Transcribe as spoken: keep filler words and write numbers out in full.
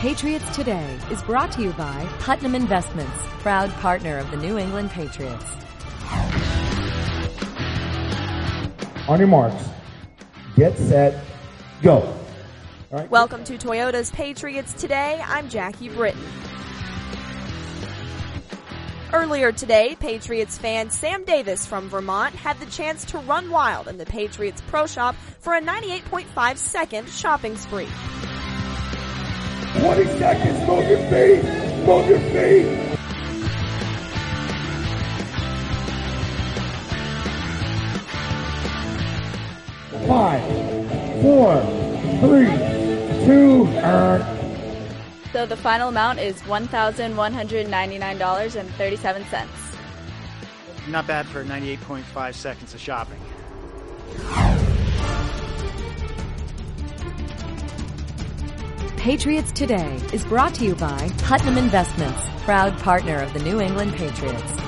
Patriots Today is brought to you by Putnam Investments, proud partner of the New England Patriots. On your marks, get set, go. All right. Welcome to Toyota's Patriots Today. I'm Jackie Britton. Earlier today, Patriots fan Sam Davis from Vermont had the chance to run wild in the Patriots Pro Shop for a ninety-eight point five second shopping spree. twenty seconds, move your feet, move your feet. Five, four, three, two, uh, So the final amount is one thousand one hundred ninety-nine dollars and thirty-seven cents. Not bad for ninety-eight point five seconds of shopping. Patriots Today is brought to you by Putnam Investments, proud partner of the New England Patriots.